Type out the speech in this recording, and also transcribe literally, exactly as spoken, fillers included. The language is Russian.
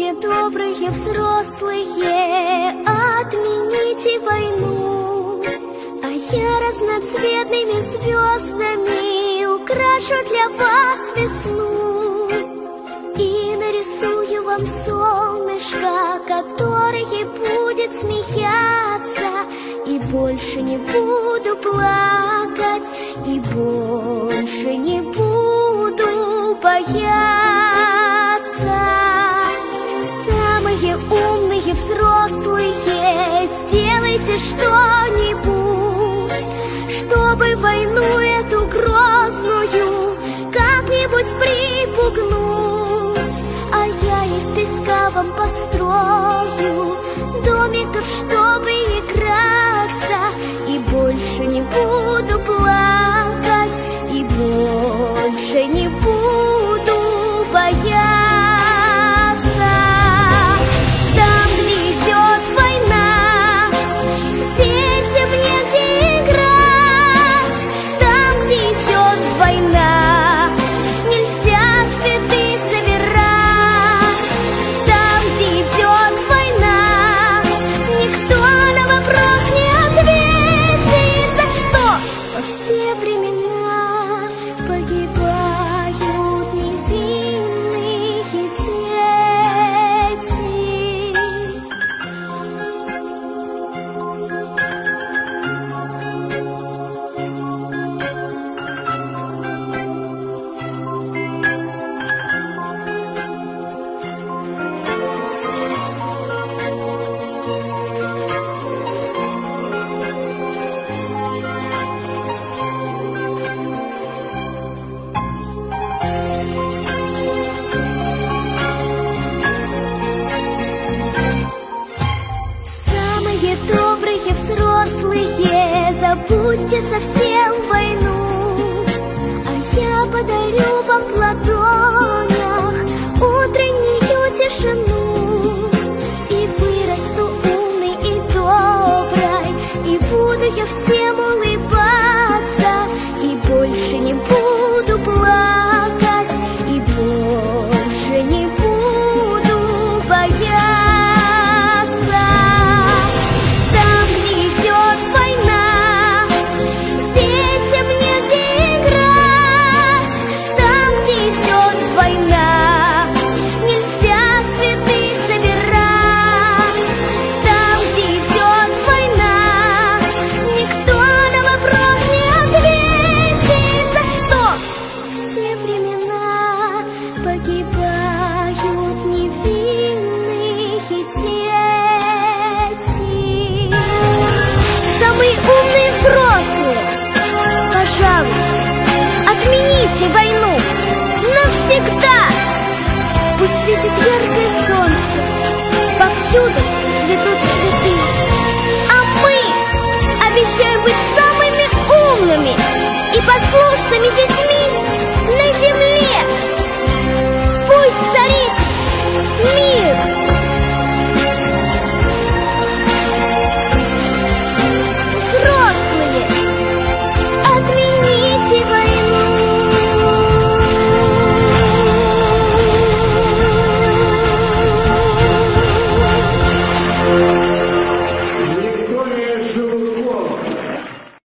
Самые добрые взрослые, отмените войну, а я разноцветными звездами украшу для вас весну и нарисую вам солнышко, которое будет смеяться, и больше не буду плакать, и больше не буду бояться. Самые умные взрослые, сделайте что-нибудь, чтобы войну эту грозную как-нибудь припугнуть. А я из песка вам построю домиков, чтобы играться, и больше не буду плакать, и больше не буду бояться. Там, где идет война, детям негде играть. Там, где идет война, нельзя цветы собирать. Там, где идет война, никто на вопрос не ответит, за что во все времена погибают невинные дети. Самые добрые взрослые, забудьте совсем войну, а я подарю вам в ладонях утреннюю тишину, и вырасту умной и доброй, и буду я всем улыбаться, и больше не буду плакать, и больше не буду бояться. Там, где идет война, детям негде играть. Там, где идет война, нельзя цветы собирать. Там, где идет война, никто на вопрос не ответит, за что во все времена погибают невинные дети. Самые умные взрослые, пожалуйста, отмените войну навсегда. Пусть светит яркое солнце, повсюду цветут цветы, а мы обещаем быть самыми умными и послушными детьми.